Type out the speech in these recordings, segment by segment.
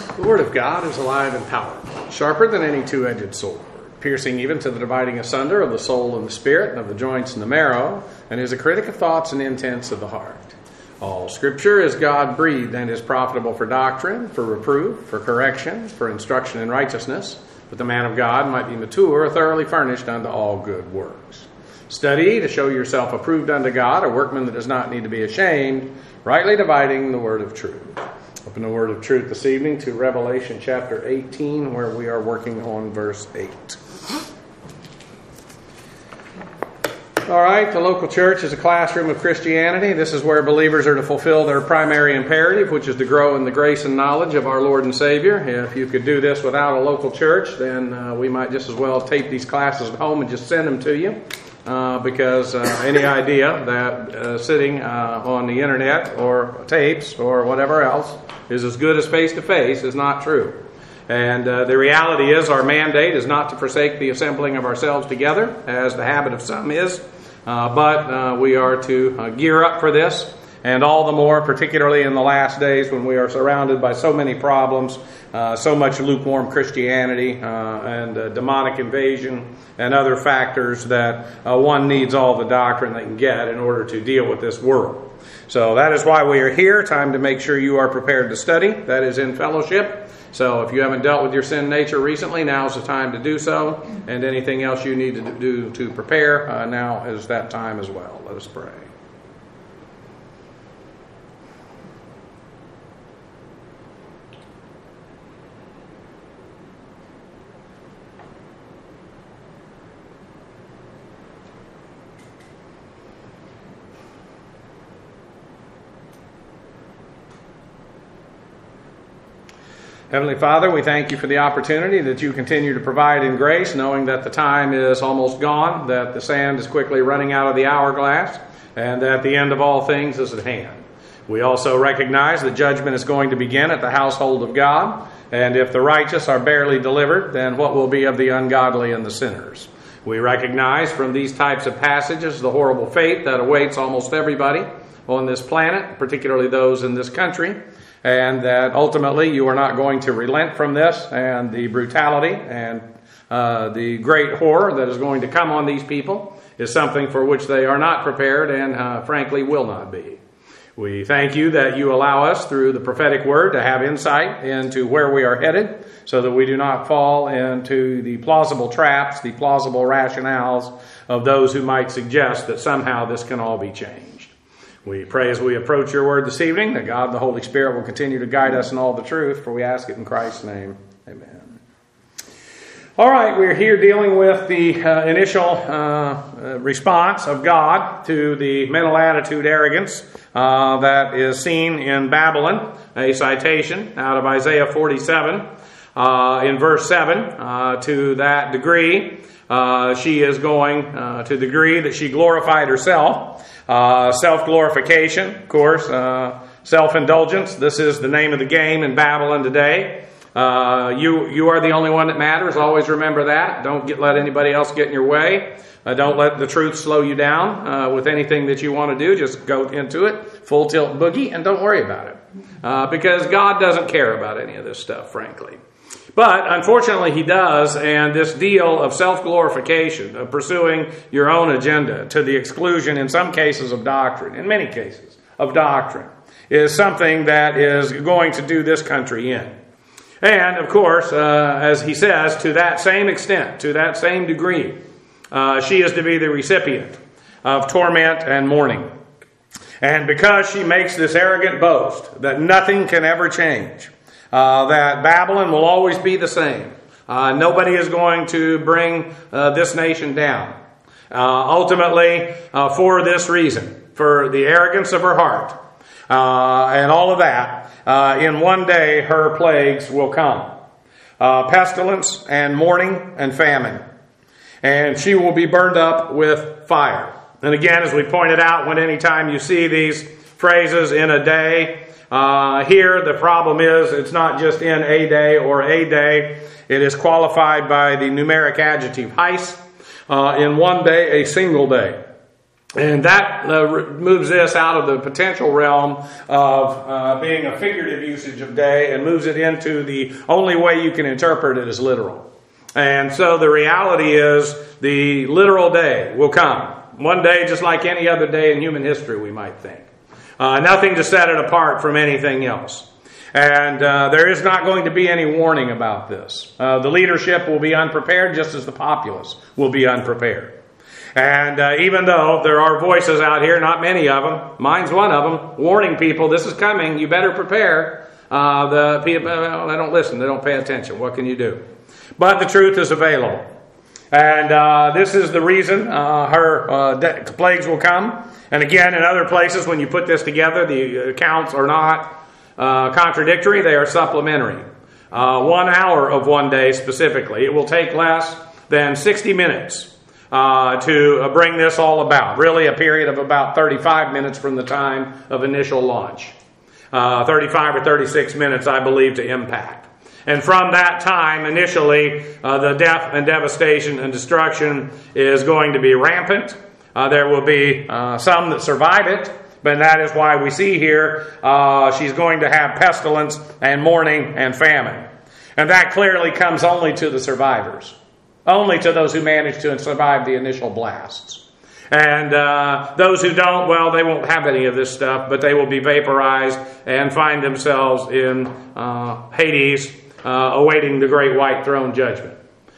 The Word of God is alive and powerful, sharper than any two-edged sword, piercing even to the dividing asunder of the soul and the spirit, and of the joints and the marrow, and is a critic of thoughts and intents of the heart. All Scripture is God-breathed and is profitable for doctrine, for reproof, for correction, for instruction in righteousness, that the man of God might be mature, thoroughly furnished unto all good works. Study to show yourself approved unto God, a workman that does not need to be ashamed, rightly dividing the word of truth. Open the word of truth this evening to Revelation chapter 18, where we are working on verse 8. All right, the local church is a classroom of Christianity. This is where believers are to fulfill their primary imperative, which is to grow in the grace and knowledge of our Lord and Savior. If you could do this without a local church, then we might just as well tape these classes at home and just send them to you. Because any idea that sitting on the internet or tapes or whatever else is as good as face-to-face is not true. And the reality is our mandate is not to forsake the assembling of ourselves together, as the habit of some is, but we are to gear up for this, and all the more, particularly in the last days when we are surrounded by so many problems, so much lukewarm Christianity and demonic invasion and other factors that one needs all the doctrine they can get in order to deal with this world. So that is why we are here. Time to make sure you are prepared to study. That is in fellowship. So if you haven't dealt with your sin nature recently, now is the time to do so. And anything else you need to do to prepare, now is that time as well. Let us pray. Heavenly Father, we thank you for the opportunity that you continue to provide in grace, knowing that the time is almost gone, that the sand is quickly running out of the hourglass, and that the end of all things is at hand. We also recognize that judgment is going to begin at the household of God, and if the righteous are barely delivered, then what will be of the ungodly and the sinners? We recognize from these types of passages the horrible fate that awaits almost everybody on this planet, particularly those in this country, and that ultimately you are not going to relent from this, and the brutality and the great horror that is going to come on these people is something for which they are not prepared and frankly will not be. We thank you that you allow us through the prophetic word to have insight into where we are headed so that we do not fall into the plausible traps, the plausible rationales of those who might suggest that somehow this can all be changed. We pray as we approach your word this evening that God, the Holy Spirit, will continue to guide us in all the truth, for we ask it in Christ's name. Amen. All right, we're here dealing with the initial response of God to the mental attitude arrogance that is seen in Babylon, a citation out of Isaiah 47 in verse 7. To that degree, she is going to the degree that she glorified herself. Self-glorification, of course, self-indulgence. This is the name of the game in Babylon today. You are the only one that matters. Always remember that. Don't let anybody else get in your way. Don't let the truth slow you down with anything that you want to do. Just go into it, full tilt boogie, and don't worry about it. Because God doesn't care about any of this stuff, frankly. But unfortunately he does, and this deal of self-glorification, of pursuing your own agenda to the exclusion in some cases of doctrine, in many cases of doctrine, is something that is going to do this country in. And of course, as he says, to that same extent, to that same degree, she is to be the recipient of torment and mourning. And because she makes this arrogant boast that nothing can ever change, that Babylon will always be the same. Nobody is going to bring this nation down. Ultimately, for this reason, for the arrogance of her heart, and all of that, in one day her plagues will come. Pestilence and mourning and famine. And she will be burned up with fire. And again, as we pointed out, when any time you see these phrases in a day, here the problem is it's not just in a day or a day. It is qualified by the numeric adjective heis. In one day, a single day. And that moves this out of the potential realm of being a figurative usage of day and moves it into the only way you can interpret it as literal. And so the reality is the literal day will come. One day just like any other day in human history, we might think. Nothing to set it apart from anything else. And there is not going to be any warning about this. The leadership will be unprepared just as the populace will be unprepared. And even though there are voices out here, not many of them, mine's one of them, warning people, this is coming, you better prepare. The people, they don't listen, they don't pay attention. What can you do? But the truth is available. And this is the reason her plagues will come. And again, in other places, when you put this together, the accounts are not contradictory, they are supplementary. 1 hour of one day specifically. It will take less than 60 minutes to bring this all about. Really a period of about 35 minutes from the time of initial launch. 35 or 36 minutes, I believe, to impact. And from that time, initially, the death and devastation and destruction is going to be rampant. There will be some that survive it, but that is why we see here she's going to have pestilence and mourning and famine. And that clearly comes only to the survivors. Only to those who manage to survive the initial blasts. And those who don't, well, they won't have any of this stuff, but they will be vaporized and find themselves in Hades, awaiting the great white throne judgment.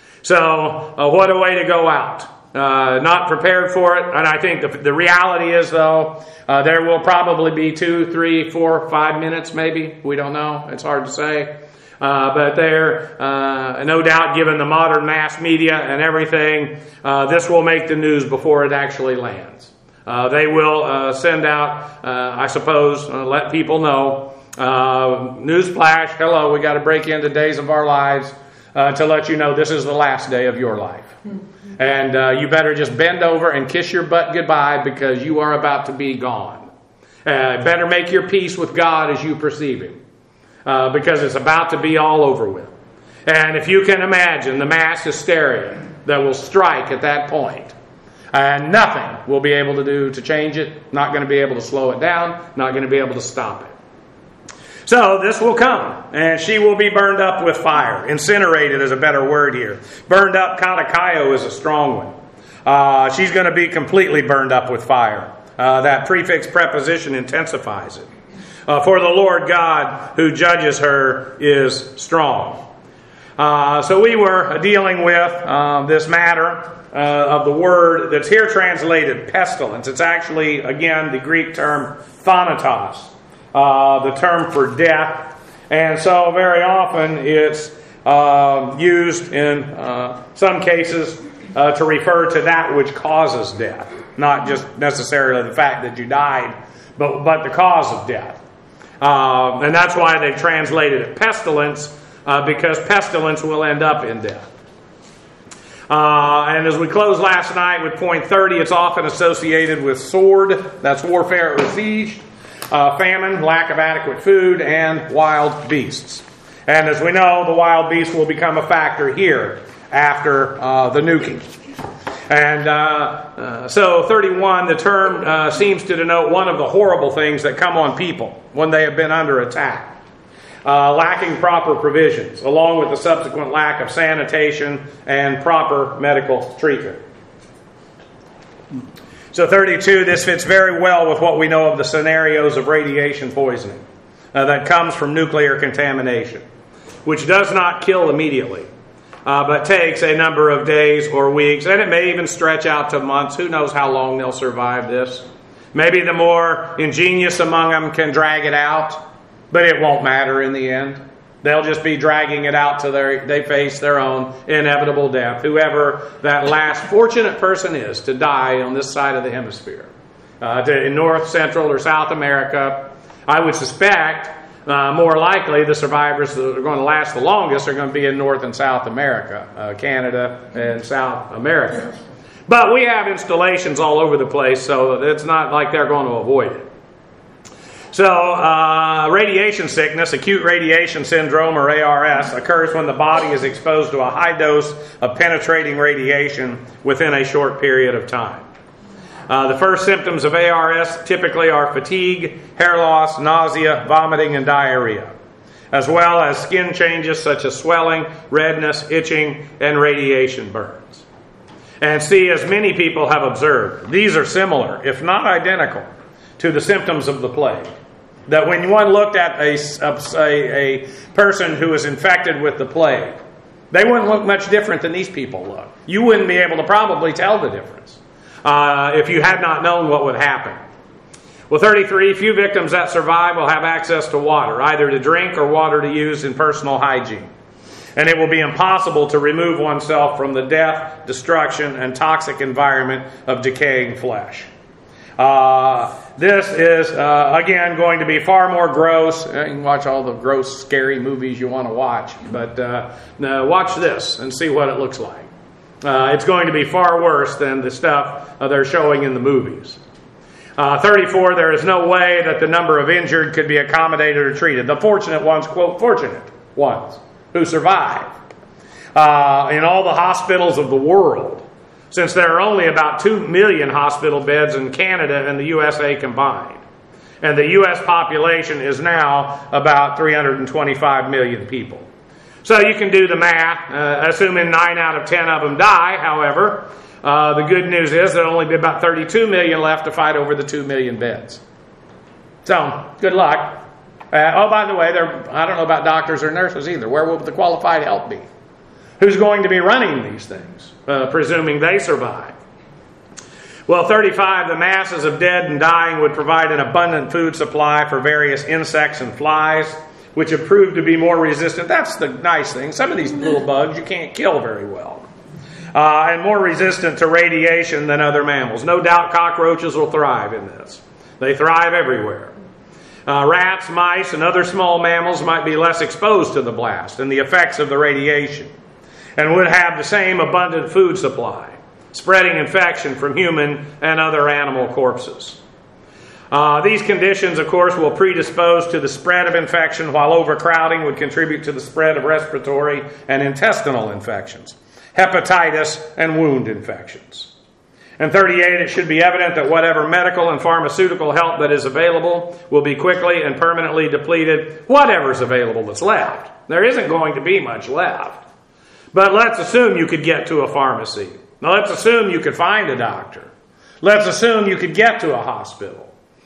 So, what a way to go out. Not prepared for it. And I think the reality is, though, there will probably be 2, 3, 4, 5 minutes, maybe. We don't know. It's hard to say. But there, no doubt, given the modern mass media and everything, this will make the news before it actually lands. They will send out, I suppose, let people know, newsflash, hello, we got to break into days of our lives to let you know this is the last day of your life. And you better just bend over and kiss your butt goodbye because you are about to be gone. Better make your peace with God as you perceive Him. Because it's about to be all over with. And if you can imagine the mass hysteria that will strike at that point, and nothing will be able to do to change it, not going to be able to slow it down, not going to be able to stop it. So this will come, and she will be burned up with fire. Incinerated is a better word here. Burned up, katakaio, is a strong one. She's going to be completely burned up with fire. That prefix preposition intensifies it. For the Lord God who judges her is strong. So we were dealing with this matter of the word that's here translated pestilence. It's actually, again, the Greek term thanatos, the term for death. And so very often it's used in some cases to refer to that which causes death. Not just necessarily the fact that you died, but the cause of death. And that's why they've translated it pestilence, because pestilence will end up in death. And as we closed last night with point 30, it's often associated with sword, that's warfare or siege, famine, lack of adequate food, and wild beasts. And as we know, the wild beasts will become a factor here after the nuking. And so 31, the term seems to denote one of the horrible things that come on people when they have been under attack. Lacking proper provisions, along with the subsequent lack of sanitation and proper medical treatment. So 32, this fits very well with what we know of the scenarios of radiation poisoning that comes from nuclear contamination, which does not kill immediately. But takes a number of days or weeks, and it may even stretch out to months. Who knows how long they'll survive this? Maybe the more ingenious among them can drag it out, but it won't matter in the end. They'll just be dragging it out till they face their own inevitable death. Whoever that last fortunate person is to die on this side of the hemisphere. In North, Central, or South America, I would suspect more likely the survivors that are going to last the longest are going to be in North and South America, Canada and South America. But we have installations all over the place, so it's not like they're going to avoid it. So radiation sickness, acute radiation syndrome, or ARS, occurs when the body is exposed to a high dose of penetrating radiation within a short period of time. The first symptoms of ARS typically are fatigue, hair loss, nausea, vomiting, and diarrhea, as well as skin changes such as swelling, redness, itching, and radiation burns. And see, as many people have observed, these are similar, if not identical, to the symptoms of the plague. That when one looked at a person who was infected with the plague, they wouldn't look much different than these people look. You wouldn't be able to probably tell the difference if you had not known what would happen. Well, 33, few victims that survive will have access to water, either to drink or water to use in personal hygiene. And it will be impossible to remove oneself from the death, destruction, and toxic environment of decaying flesh. This is, again, going to be far more gross. You can watch all the gross, scary movies you want to watch, but watch this and see what it looks like. It's going to be far worse than the stuff they're showing in the movies. 34, there is no way that the number of injured could be accommodated or treated. The fortunate ones, quote, fortunate ones who survive. In all the hospitals of the world, since there are only about 2 million hospital beds in Canada and the USA combined. And the U.S. population is now about 325 million people. So you can do the math, assuming 9 out of 10 of them die, however. The good news is there'll only be about 32 million left to fight over the 2 million beds. So, good luck. By the way, I don't know about doctors or nurses either. Where will the qualified help be? Who's going to be running these things, presuming they survive? Well, 35, the masses of dead and dying would provide an abundant food supply for various insects and flies, which have proved to be more resistant. That's the nice thing. Some of these little bugs you can't kill very well. And more resistant to radiation than other mammals. No doubt cockroaches will thrive in this. They thrive everywhere. Rats, mice, and other small mammals might be less exposed to the blast and the effects of the radiation, and would have the same abundant food supply, spreading infection from human and other animal corpses. These conditions, of course, will predispose to the spread of infection, while overcrowding would contribute to the spread of respiratory and intestinal infections, hepatitis, and wound infections. And 38, it should be evident that whatever medical and pharmaceutical help that is available will be quickly and permanently depleted, whatever's available that's left. There isn't going to be much left. But let's assume you could get to a pharmacy. Now let's assume you could find a doctor. Let's assume you could get to a hospital.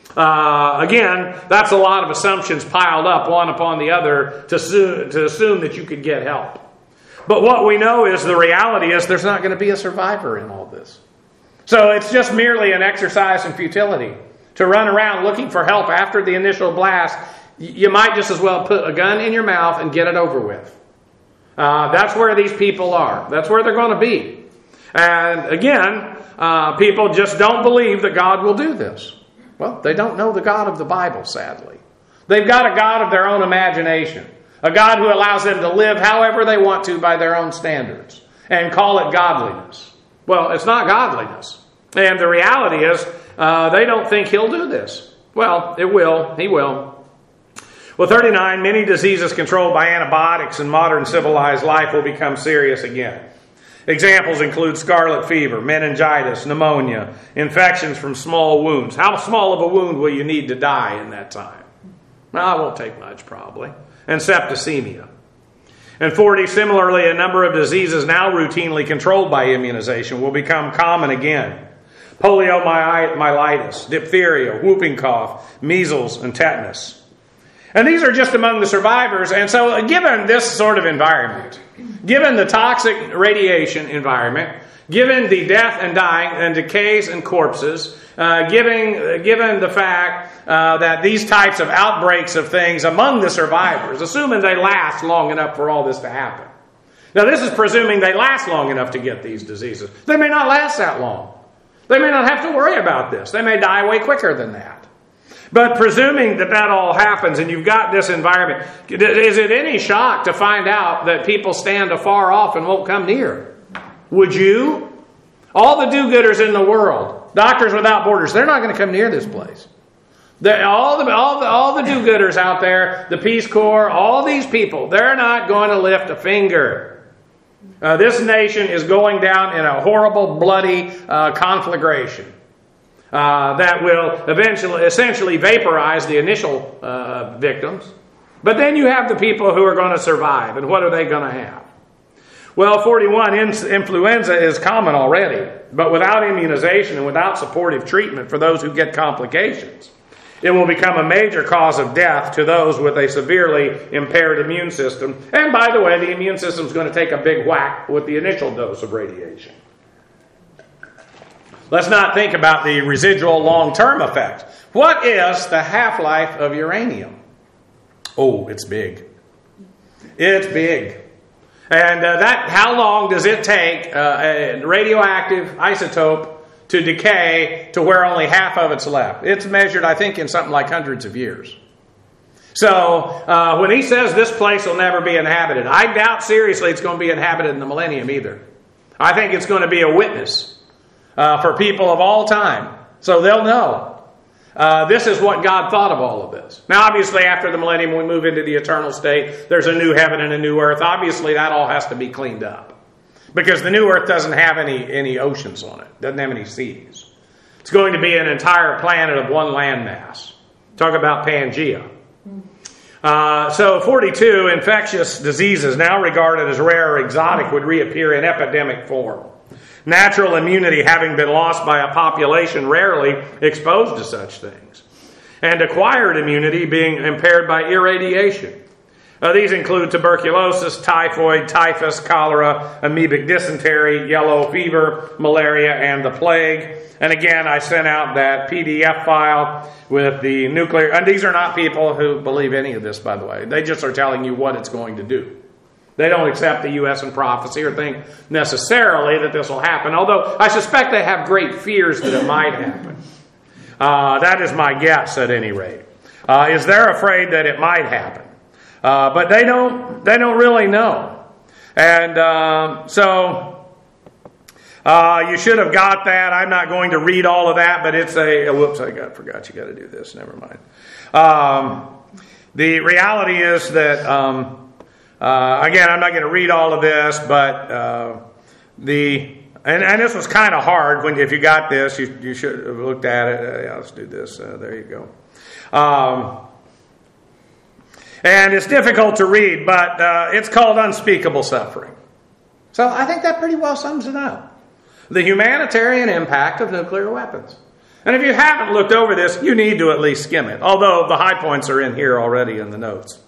Again, that's a lot of assumptions piled up one upon the other to assume that you could get help. But what we know is the reality is there's not going to be a survivor in all this. So it's just merely an exercise in futility to run around looking for help after the initial blast. You might just as well put a gun in your mouth and get it over with. That's where these people are. That's where they're going to be. And again, people just don't believe that God will do this. Well, they don't know the God of the Bible, sadly. They've got a God of their own imagination. A God who allows them to live however they want to by their own standards and call it godliness. Well, it's not godliness. And the reality is, they don't think He'll do this. Well, it will. He will. Well, 39, many diseases controlled by antibiotics in modern civilized life will become serious again. Examples include scarlet fever, meningitis, pneumonia, infections from small wounds. How small of a wound will you need to die in that time? Well, it won't take much, probably. And septicemia. And 40, similarly, a number of diseases now routinely controlled by immunization will become common again. Poliomyelitis, diphtheria, whooping cough, measles, and tetanus. And these are just among the survivors. And so given this sort of environment, given the toxic radiation environment, given the death and dying and decays and corpses, given the fact that these types of outbreaks of things among the survivors, assuming they last long enough for all this to happen. Now this is presuming they last long enough to get these diseases. They may not last that long. They may not have to worry about this. They may die way quicker than that. But presuming that that all happens and you've got this environment, is it any shock to find out that people stand afar off and won't come near? Would you? All the do-gooders in the world, Doctors Without Borders, they're not going to come near this place. All the do-gooders out there, the Peace Corps, all these people, they're not going to lift a finger. This nation is going down in a horrible, bloody conflagration. that will essentially vaporize the initial victims. But then you have the people who are going to survive, and what are they going to have? Well, 41, influenza is common already, but without immunization and without supportive treatment for those who get complications, it will become a major cause of death to those with a severely impaired immune system. And by the way, the immune system is going to take a big whack with the initial dose of radiation. Let's not think about the residual long-term effects. What is the half-life of uranium? Oh, it's big. It's big. And how long does it take a radioactive isotope to decay to where only half of it's left? It's measured, I think, in something like hundreds of years. So when he says this place will never be inhabited, I doubt seriously it's going to be inhabited in the millennium either. I think it's going to be a witness for people of all time. So they'll know. This is what God thought of all of this. Now, obviously, after the millennium, we move into the eternal state. There's a new heaven and a new earth. Obviously, that all has to be cleaned up. Because the new earth doesn't have any oceans on it. Doesn't have any seas. It's going to be an entire planet of one landmass. Talk about Pangea. So 42, infectious diseases now regarded as rare or exotic would reappear in epidemic form. Natural immunity having been lost by a population rarely exposed to such things. And acquired immunity being impaired by irradiation. These include tuberculosis, typhoid, typhus, cholera, amoebic dysentery, yellow fever, malaria, and the plague. And again, I sent out that PDF file with the nuclear... And these are not people who believe any of this, by the way. They just are telling you what it's going to do. They don't accept the U.S. and prophecy or think necessarily that this will happen, although I suspect they have great fears that it might happen. That is my guess, at any rate. Is they're afraid that it might happen. But they don't really know. And so you should have got that. I'm not going to read all of that, but it's whoops, I forgot you got to do this. Never mind. The reality is that... again, I'm not going to read all of this, but and this was kind of hard. If you got this, you should have looked at it. Yeah, let's do this. There you go. And it's difficult to read, but it's called unspeakable suffering. So I think that pretty well sums it up. The humanitarian impact of nuclear weapons. And if you haven't looked over this, you need to at least skim it. Although the high points are in here already in the notes.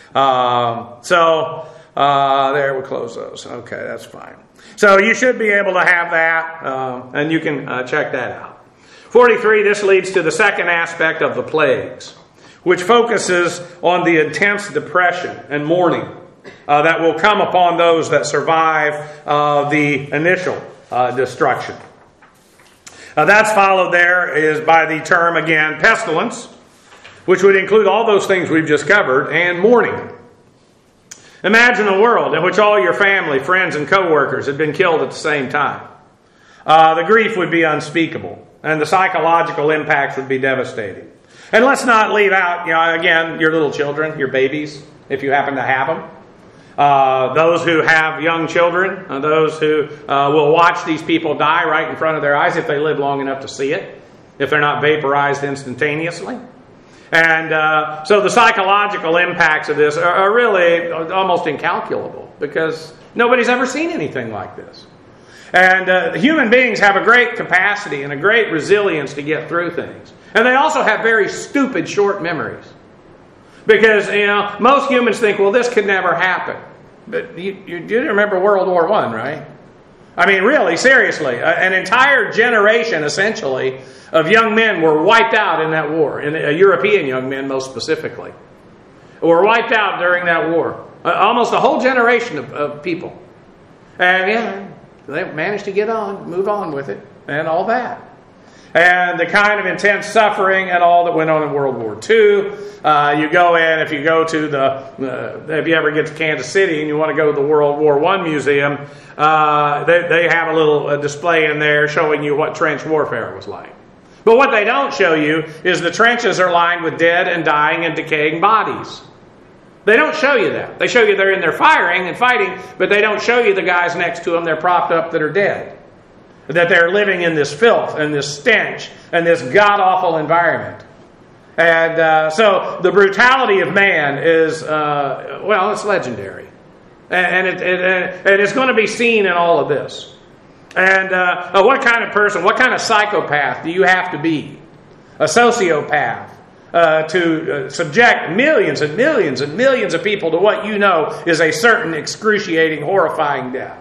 There, we'll close those. Okay, that's fine. So you should be able to have that, and you can check that out. 43, this leads to the second aspect of the plagues, which focuses on the intense depression and mourning that will come upon those that survive the initial destruction. That's followed there is by the term, again, pestilence, which would include all those things we've just covered, and mourning. Imagine a world in which all your family, friends, and co-workers had been killed at the same time. The grief would be unspeakable, and the psychological impacts would be devastating. And let's not leave out, again, your little children, your babies, if you happen to have them. Those who have young children, those who will watch these people die right in front of their eyes if they live long enough to see it, if they're not vaporized instantaneously. And so the psychological impacts of this are really almost incalculable because nobody's ever seen anything like this. And human beings have a great capacity and a great resilience to get through things. And they also have very stupid short memories. Because, most humans think, well, this could never happen. But you remember World War I, right? I mean, really, seriously. An entire generation, essentially, of young men were wiped out in that war. And European young men, most specifically, were wiped out during that war. Almost a whole generation of people. And, they managed to move on with it, and all that. And the kind of intense suffering and all that went on in World War II. You go in, if you go to if you ever get to Kansas City and you want to go to the World War I Museum, they have a little display in there showing you what trench warfare was like. But what they don't show you is the trenches are lined with dead and dying and decaying bodies. They don't show you that. They show you they're in there firing and fighting, but they don't show you the guys next to them they're propped up that are dead. that they're living in this filth and this stench and this god-awful environment. And so the brutality of man is, it's legendary. And it's going to be seen in all of this. And what kind of person, what kind of psychopath do you have to be? A sociopath to subject millions and millions and millions of people to what you know is a certain excruciating, horrifying death.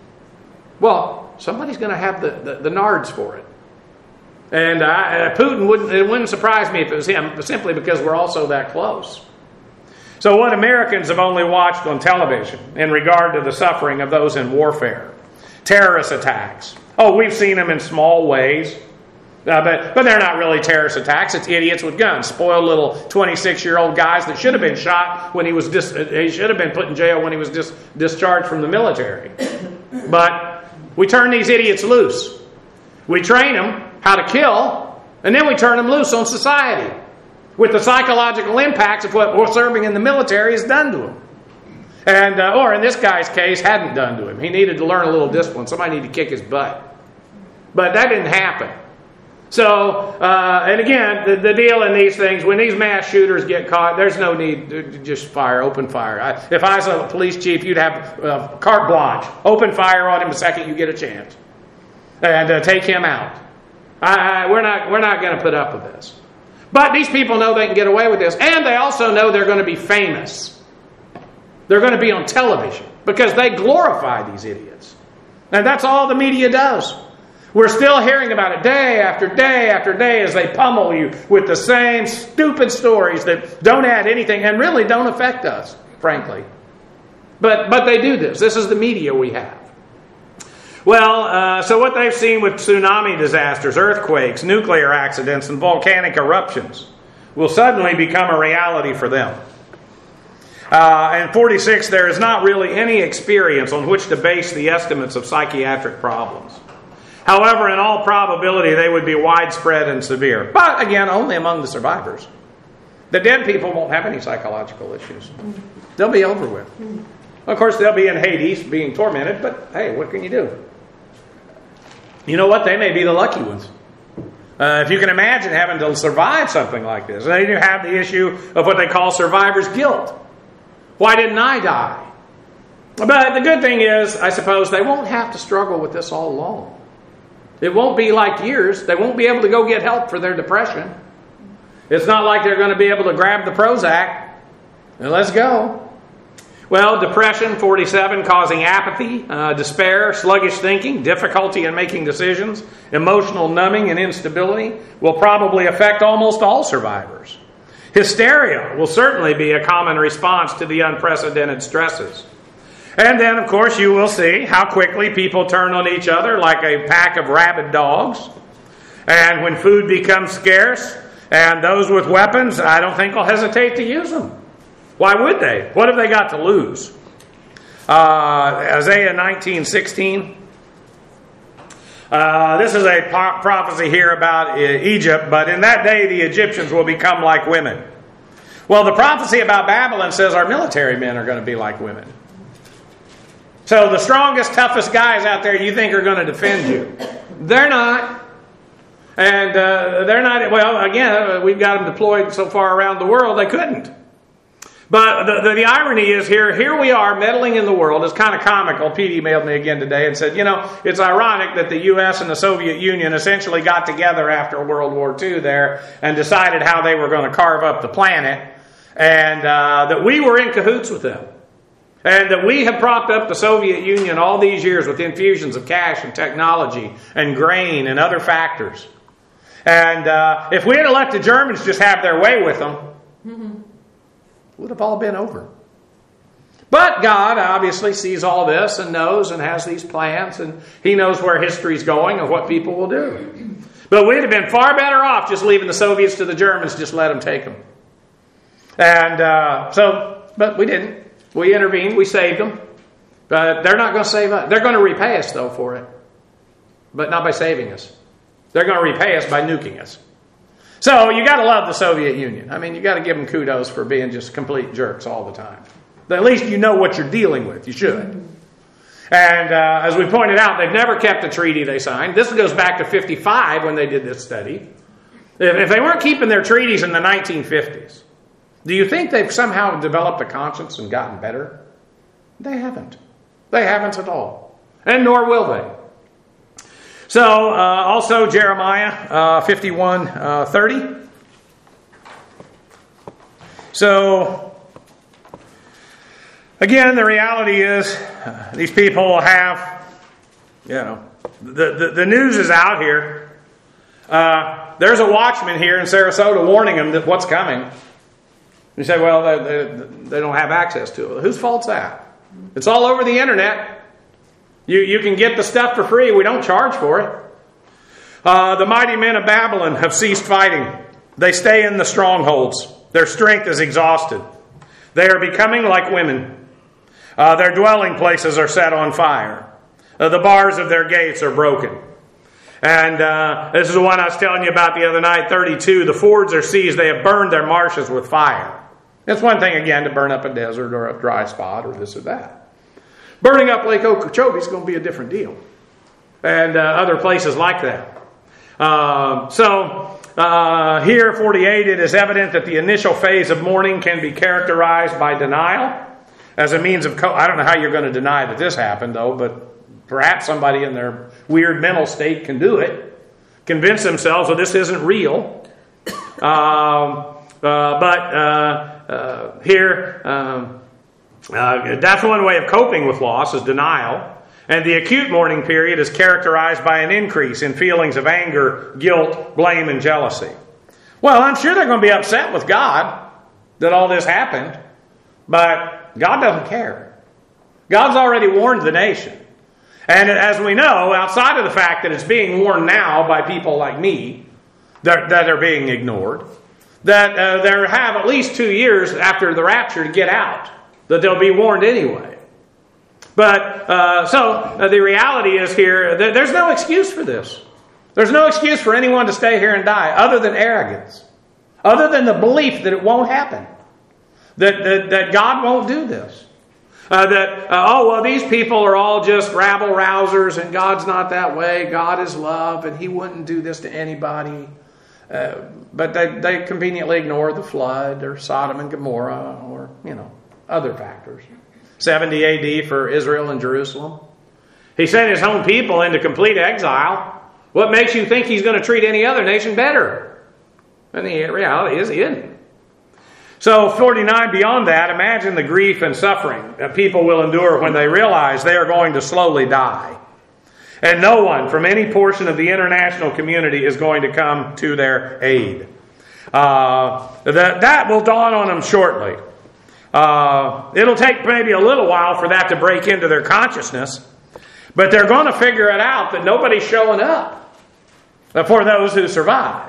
Well, somebody's going to have the nards for it. And Putin wouldn't surprise me if it was him, simply because we're also that close. So what Americans have only watched on television in regard to the suffering of those in warfare, terrorist attacks. Oh, we've seen them in small ways, but they're not really terrorist attacks. It's idiots with guns, spoiled little 26-year-old guys that should have been shot when he should have been put in jail when he was discharged from the military. But we turn these idiots loose. We train them how to kill, and then we turn them loose on society with the psychological impacts of what serving in the military has done to him. And, or in this guy's case, hadn't done to him. He needed to learn a little discipline. Somebody needed to kick his butt. But that didn't happen. So, and again, the deal in these things, when these mass shooters get caught, there's no need to just fire, open fire. If I was a police chief, you'd have carte blanche. Open fire on him the second you get a chance. And take him out. We're not going to put up with this. But these people know they can get away with this. And they also know they're going to be famous. They're going to be on television because they glorify these idiots. And that's all the media does. We're still hearing about it day after day after day as they pummel you with the same stupid stories that don't add anything and really don't affect us, frankly. But they do this. This is the media we have. Well, so what they've seen with tsunami disasters, earthquakes, nuclear accidents, and volcanic eruptions will suddenly become a reality for them. And 46, there is not really any experience on which to base the estimates of psychiatric problems. However, in all probability, they would be widespread and severe. But again, only among the survivors. The dead people won't have any psychological issues. They'll be over with. Of course, they'll be in Hades being tormented, but hey, what can you do? You know what? They may be the lucky ones. If you can imagine having to survive something like this. And then you have the issue of what they call survivor's guilt. Why didn't I die? But the good thing is, I suppose, they won't have to struggle with this all alone. It won't be like years. They won't be able to go get help for their depression. It's not like they're going to be able to grab the Prozac and let's go. Well, depression, 47, causing apathy, despair, sluggish thinking, difficulty in making decisions, emotional numbing and instability will probably affect almost all survivors. Hysteria will certainly be a common response to the unprecedented stresses. And then, of course, you will see how quickly people turn on each other like a pack of rabid dogs. And when food becomes scarce, and those with weapons, I don't think will hesitate to use them. Why would they? What have they got to lose? Isaiah 19:16. This is a prophecy here about Egypt, but in that day the Egyptians will become like women. Well, the prophecy about Babylon says our military men are going to be like women. So the strongest, toughest guys out there you think are going to defend you. They're not. And they're not, well, again, we've got them deployed so far around the world, they couldn't. But the irony is here we are meddling in the world. It's kind of comical. Pete emailed me again today and said, it's ironic that the U.S. and the Soviet Union essentially got together after World War II there and decided how they were going to carve up the planet, and that we were in cahoots with them. And that we have propped up the Soviet Union all these years with infusions of cash and technology and grain and other factors. And if we had let the Germans just have their way with them, it would have all been over. But God obviously sees all this and knows and has these plans, and He knows where history's going and what people will do. But we'd have been far better off just leaving the Soviets to the Germans, just let them take them. And but we didn't. We intervened, we saved them. But they're not going to save us. They're going to repay us, though, for it. But not by saving us. They're going to repay us by nuking us. So you got to love the Soviet Union. I mean, you got to give them kudos for being just complete jerks all the time. At least you know what you're dealing with. You should. And as we pointed out, they've never kept the treaty they signed. This goes back to 55 when they did this study. If they weren't keeping their treaties in the 1950s, do you think they've somehow developed a conscience and gotten better? They haven't. They haven't at all. And nor will they. So, also Jeremiah 51:30. So, again, the reality is these people have, the news is out here. There's a watchman here in Sarasota warning them that what's coming. You say, well, they don't have access to it. Whose fault's that? It's all over the internet. You can get the stuff for free. We don't charge for it. The mighty men of Babylon have ceased fighting. They stay in the strongholds. Their strength is exhausted. They are becoming like women. Their dwelling places are set on fire. The bars of their gates are broken. And this is the one I was telling you about the other night, 32. The fords are seized. They have burned their marshes with fire. It's one thing, again, to burn up a desert or a dry spot or this or that. Burning up Lake Okeechobee is going to be a different deal. And other places like that. Here, 48, it is evident that the initial phase of mourning can be characterized by denial as a means of... I don't know how you're going to deny that this happened, though, but perhaps somebody in their weird mental state can do it. Convince themselves, well, this isn't real. That's one way of coping with loss is denial. And the acute mourning period is characterized by an increase in feelings of anger, guilt, blame, and jealousy. Well, I'm sure they're going to be upset with God that all this happened, but God doesn't care. God's already warned the nation. And as we know, outside of the fact that it's being warned now by people like me that are being ignored, that there have at least 2 years after the rapture to get out, that they'll be warned anyway. But, the reality is here, there's no excuse for this. There's no excuse for anyone to stay here and die other than arrogance. Other than the belief that it won't happen. That God won't do this. These people are all just rabble-rousers and God's not that way. God is love and He wouldn't do this to anybody. But they conveniently ignore the flood or Sodom and Gomorrah or, other factors. 70 AD for Israel and Jerusalem. He sent His own people into complete exile. What makes you think He's going to treat any other nation better? And the reality is He isn't. So 49, beyond that, imagine the grief and suffering that people will endure when they realize they are going to slowly die. And no one from any portion of the international community is going to come to their aid. That will dawn on them shortly. It'll take maybe a little while for that to break into their consciousness, but they're going to figure it out that nobody's showing up for those who survive.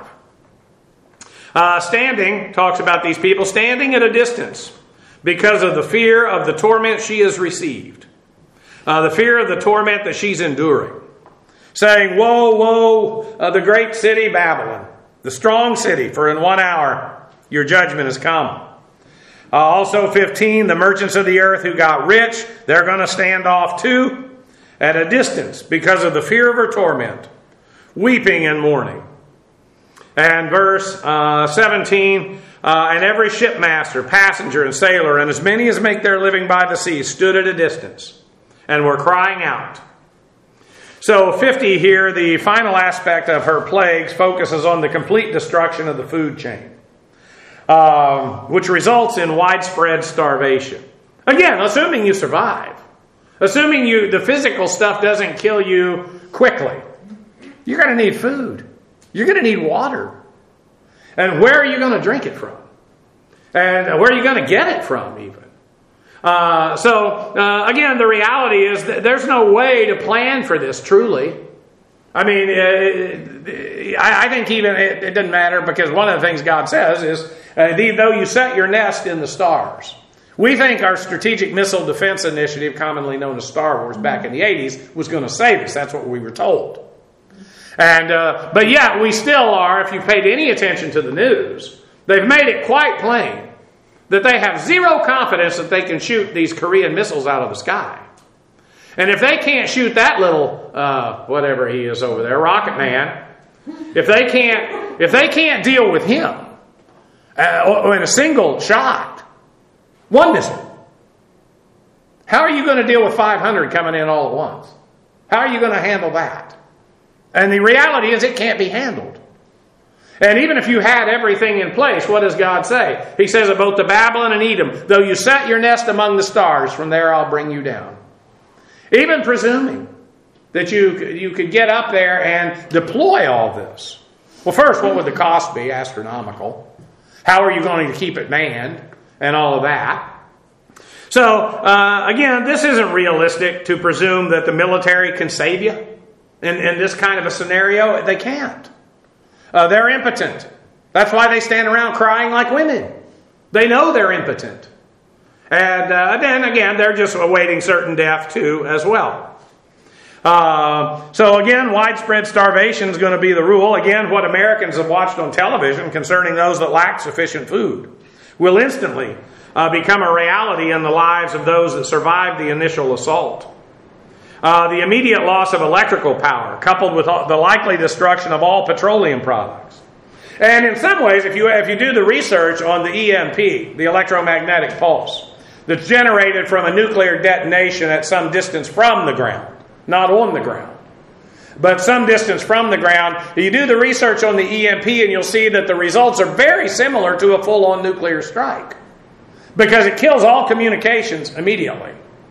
Standing talks about these people standing at a distance because of the fear of the torment she has received, the fear of the torment that she's enduring, saying, "Woe, woe, the great city Babylon, the strong city, for in 1 hour your judgment has come." Also 15, the merchants of the earth who got rich, they're going to stand off too at a distance because of the fear of her torment, weeping and mourning. And verse 17, and every shipmaster, passenger, and sailor, and as many as make their living by the sea, stood at a distance and were crying out. So 50 here, the final aspect of her plagues focuses on the complete destruction of the food chain. Which results in widespread starvation. Again, assuming you survive. Assuming the physical stuff doesn't kill you quickly. You're going to need food. You're going to need water. And where are you going to drink it from? And where are you going to get it from even? Again, the reality is that there's no way to plan for this truly. I mean, I think even it doesn't matter because one of the things God says is, though you set your nest in the stars. We think our Strategic Missile Defense Initiative, commonly known as Star Wars back in the 80s, was going to save us. That's what we were told. But yet we still are, if you paid any attention to the news, they've made it quite plain that they have zero confidence that they can shoot these Korean missiles out of the sky. And if they can't shoot that little, whatever he is over there, Rocket Man, if they can't deal with him in a single shot, one missile, how are you going to deal with 500 coming in all at once? How are you going to handle that? And the reality is it can't be handled. And even if you had everything in place, what does God say? He says of both the Babylon and Edom, though you set your nest among the stars, from there I'll bring you down. Even presuming that you could get up there and deploy all this. Well, first, what would the cost be? Astronomical. How are you going to keep it manned? And all of that. So, again, this isn't realistic to presume that the military can save you in this kind of a scenario. They can't. They're impotent. That's why they stand around crying like women. They know they're impotent. And then again, they're just awaiting certain death too as well. So again, widespread starvation is going to be the rule. Again, what Americans have watched on television concerning those that lack sufficient food will instantly become a reality in the lives of those that survived the initial assault. The immediate loss of electrical power, coupled with the likely destruction of all petroleum products. And in some ways, if you do the research on the EMP, the electromagnetic pulse, that's generated from a nuclear detonation at some distance from the ground, not on the ground, but some distance from the ground, you do the research on the EMP and you'll see that the results are very similar to a full-on nuclear strike, because it kills all communications immediately.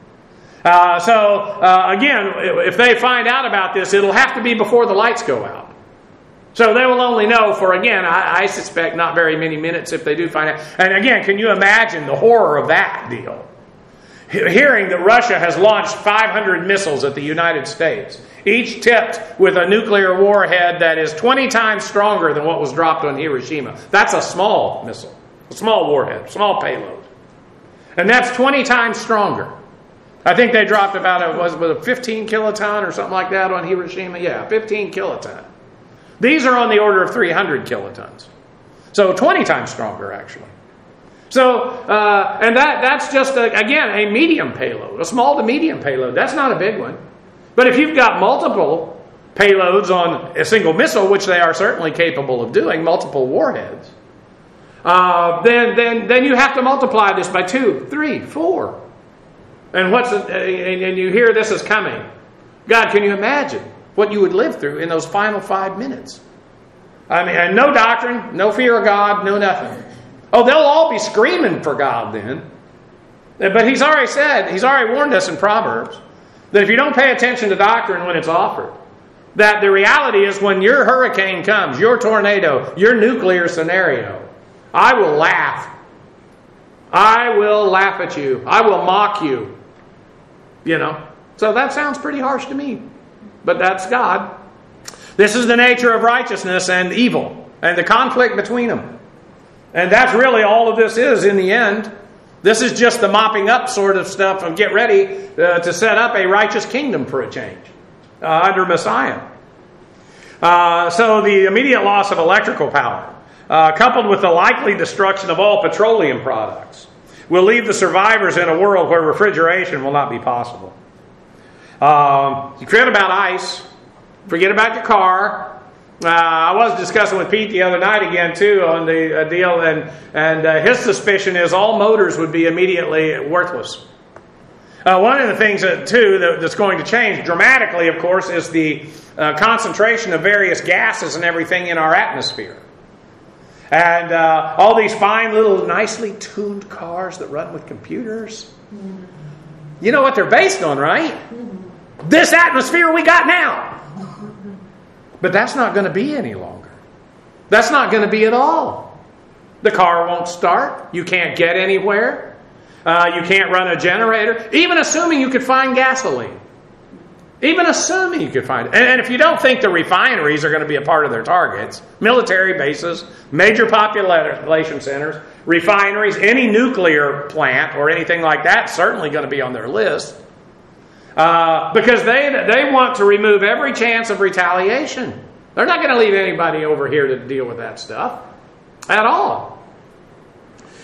Again, if they find out about this, it'll have to be before the lights go out. So they will only know for, again, I suspect not very many minutes if they do find out. And again, can you imagine the horror of that deal? Hearing that Russia has launched 500 missiles at the United States, each tipped with a nuclear warhead that is 20 times stronger than what was dropped on Hiroshima. That's a small missile, a small warhead, small payload. And that's 20 times stronger. I think they dropped about a 15 kiloton or something like that on Hiroshima. Yeah, 15 kiloton. These are on the order of 300 kilotons. So 20 times stronger, actually. So, and that's just, again, a medium payload, a small to medium payload. That's not a big one. But if you've got multiple payloads on a single missile, which they are certainly capable of doing, multiple warheads, then you have to multiply this by 2, 3, 4. And and you hear this is coming. God, can you imagine what you would live through in those final 5 minutes? I mean, and no doctrine, no fear of God, no nothing. Oh, they'll all be screaming for God then. But he's already warned us in Proverbs that if you don't pay attention to doctrine when it's offered, that the reality is when your hurricane comes, your tornado, your nuclear scenario, I will laugh. I will laugh at you. I will mock you. You know, so that sounds pretty harsh to me, but that's God. This is the nature of righteousness and evil and the conflict between them. And that's really all of this is in the end. This is just the mopping up sort of stuff and get ready to set up a righteous kingdom for a change under Messiah. So the immediate loss of electrical power, coupled with the likely destruction of all petroleum products, will leave the survivors in a world where refrigeration will not be possible. You forget about ice. Forget about your car. I was discussing with Pete the other night again, too, on the deal, and his suspicion is all motors would be immediately worthless. One of the things, that's going to change dramatically, of course, is the concentration of various gases and everything in our atmosphere. And all these fine little nicely tuned cars that run with computers. You know what they're based on, right? This atmosphere we got now. But that's not going to be any longer. That's not going to be at all. The car won't start. You can't get anywhere. You can't run a generator. Even assuming you could find gasoline. Even assuming you could find it. And if you don't think the refineries are going to be a part of their targets, military bases, major population centers, refineries, any nuclear plant or anything like that, certainly going to be on their list. Because they want to remove every chance of retaliation. They're not going to leave anybody over here to deal with that stuff at all.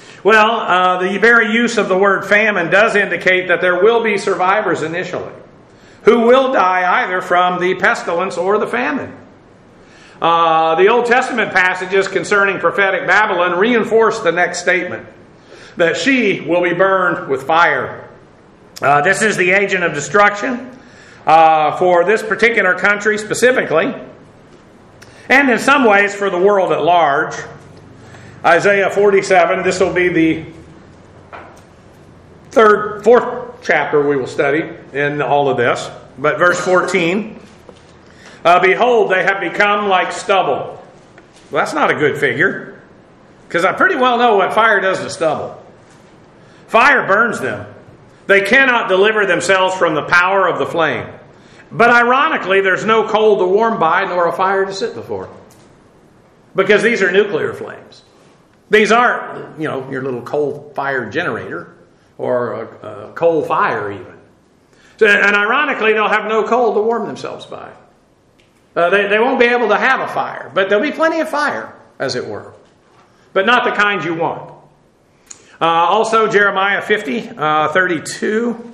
Well, the very use of the word famine does indicate that there will be survivors initially. who will die either from the pestilence or the famine. The Old Testament passages concerning prophetic Babylon reinforce the next statement, that she will be burned with fire. This is the agent of destruction for this particular country specifically, and in some ways for the world at large. Isaiah 47, this will be the fourth chapter we will study in all of this. But verse 14, behold, they have become like stubble. Well, that's not a good figure, because I pretty well know what fire does to stubble. Fire burns them. They cannot deliver themselves from the power of the flame. But ironically, there's no coal to warm by, nor a fire to sit before. Because these are nuclear flames. These aren't, your little coal fire generator or a coal fire even. And ironically, they'll have no coal to warm themselves by. They won't be able to have a fire, but there'll be plenty of fire, as it were. But not the kind you want. Also, Jeremiah 50, 32.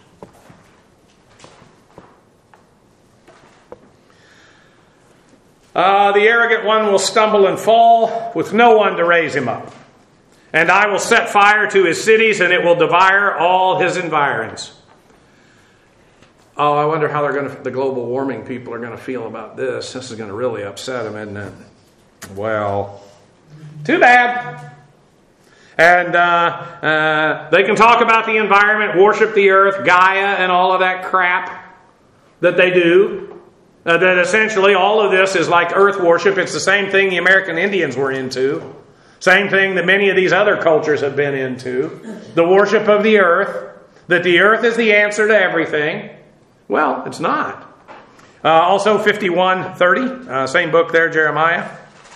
The arrogant one will stumble and fall with no one to raise him up. And I will set fire to his cities, and it will devour all his environs. Oh, I wonder how the global warming people are going to feel about this. This is going to really upset them, isn't it? Well, too bad. And they can talk about the environment, worship the earth, Gaia, and all of that crap that they do. That essentially all of this is like earth worship. It's the same thing the American Indians were into. Same thing that many of these other cultures have been into. The worship of the earth. That the earth is the answer to everything. Well, it's not. Also 51:30. Same book there, Jeremiah.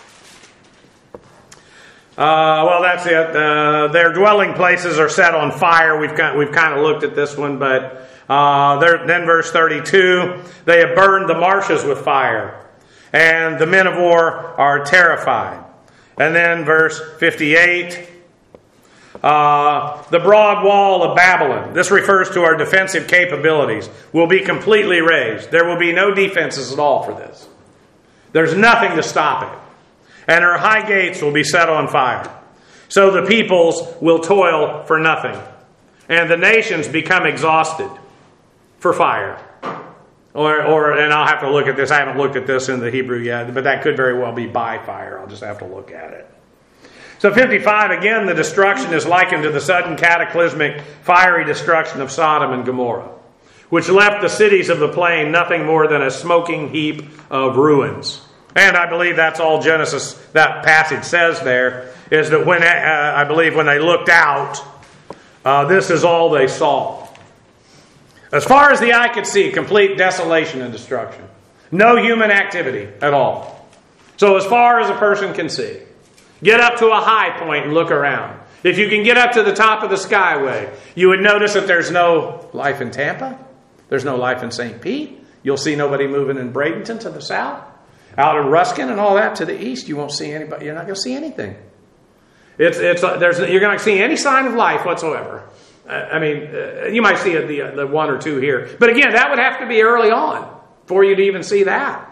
Well, that's it. Their dwelling places are set on fire. We've kind of looked at this one, but then verse 32, they have burned the marshes with fire, and the men of war are terrified. And then verse 58, the broad wall of Babylon, this refers to our defensive capabilities, will be completely razed. There will be no defenses at all for this. There's nothing to stop it. And her high gates will be set on fire. So the peoples will toil for nothing, and the nations become exhausted for fire. And I'll have to look at this. I haven't looked at this in the Hebrew yet, but that could very well be by fire. I'll just have to look at it. So 55, again, the destruction is likened to the sudden cataclysmic fiery destruction of Sodom and Gomorrah, which left the cities of the plain nothing more than a smoking heap of ruins. And I believe that's all Genesis, that passage says there, is that when they looked out, this is all they saw. As far as the eye could see, complete desolation and destruction. No human activity at all. So as far as a person can see, get up to a high point and look around. If you can get up to the top of the Skyway, you would notice that there's no life in Tampa. There's no life in St. Pete. You'll see nobody moving in Bradenton to the south. Out in Ruskin and all that to the east, you won't see anybody. You're not going to see anything. You're not going to see any sign of life whatsoever. You might see the one or two here. But again, that would have to be early on for you to even see that.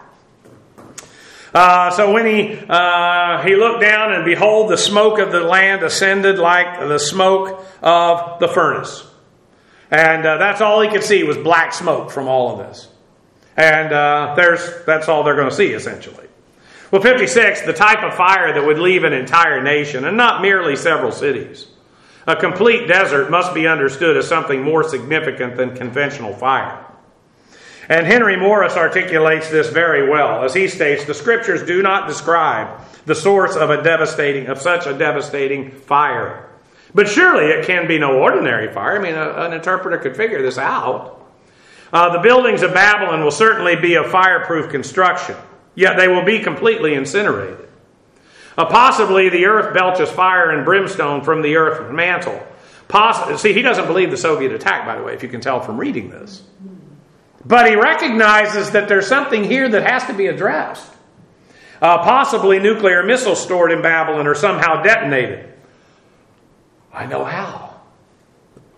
So when he looked down, and behold, the smoke of the land ascended like the smoke of the furnace. And that's all he could see was black smoke from all of this. And that's all they're going to see, essentially. Well, 56, the type of fire that would leave an entire nation, and not merely several cities. A complete desert must be understood as something more significant than conventional fire. And Henry Morris articulates this very well. As he states, the Scriptures do not describe the source of such a devastating fire. But surely it can be no ordinary fire. An interpreter could figure this out. The buildings of Babylon will certainly be of fireproof construction, yet they will be completely incinerated. Possibly the earth belches fire and brimstone from the earth mantle. See, he doesn't believe the Soviet attack, by the way, if you can tell from reading this. But he recognizes that there's something here that has to be addressed. Possibly nuclear missiles stored in Babylon are somehow detonated. I know how.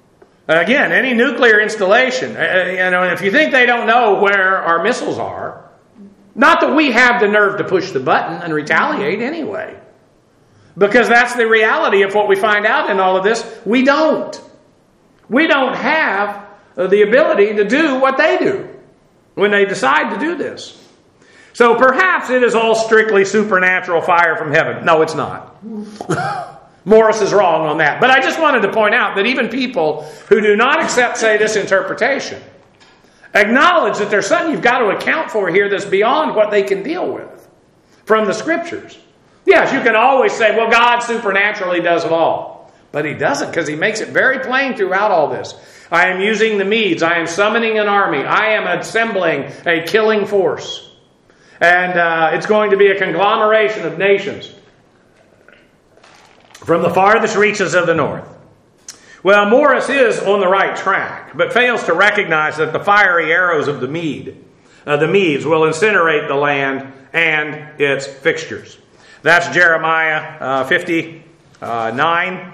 Again, any nuclear installation, if you think they don't know where our missiles are, not that we have the nerve to push the button and retaliate anyway. Because that's the reality of what we find out in all of this. We don't. We don't have the ability to do what they do when they decide to do this. So perhaps it is all strictly supernatural fire from heaven. No, it's not. Morris is wrong on that. But I just wanted to point out that even people who do not accept, say, this interpretation acknowledge that there's something you've got to account for here that's beyond what they can deal with from the Scriptures. Yes, you can always say, well, God supernaturally does it all. But He doesn't, because He makes it very plain throughout all this. I am using the Medes. I am summoning an army. I am assembling a killing force. And it's going to be a conglomeration of nations from the farthest reaches of the north. Well, Morris is on the right track, but fails to recognize that the fiery arrows of the Medes will incinerate the land and its fixtures. That's Jeremiah 59.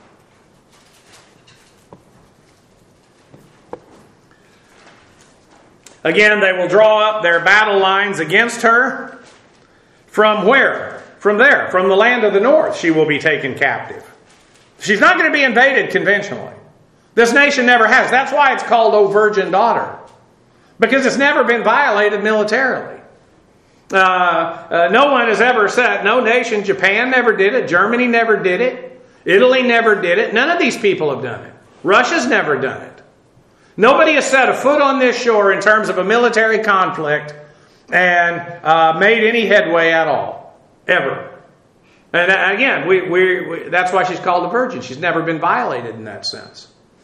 Again, they will draw up their battle lines against her. From where? From there, from the land of the north, she will be taken captive. She's not going to be invaded conventionally. This nation never has. That's why it's called, O Virgin Daughter. Because it's never been violated militarily. No one has ever said, no nation, Japan never did it, Germany never did it, Italy never did it. None of these people have done it. Russia's never done it. Nobody has set a foot on this shore in terms of a military conflict and made any headway at all. Ever. And again, that's why she's called a virgin. She's never been violated in that sense.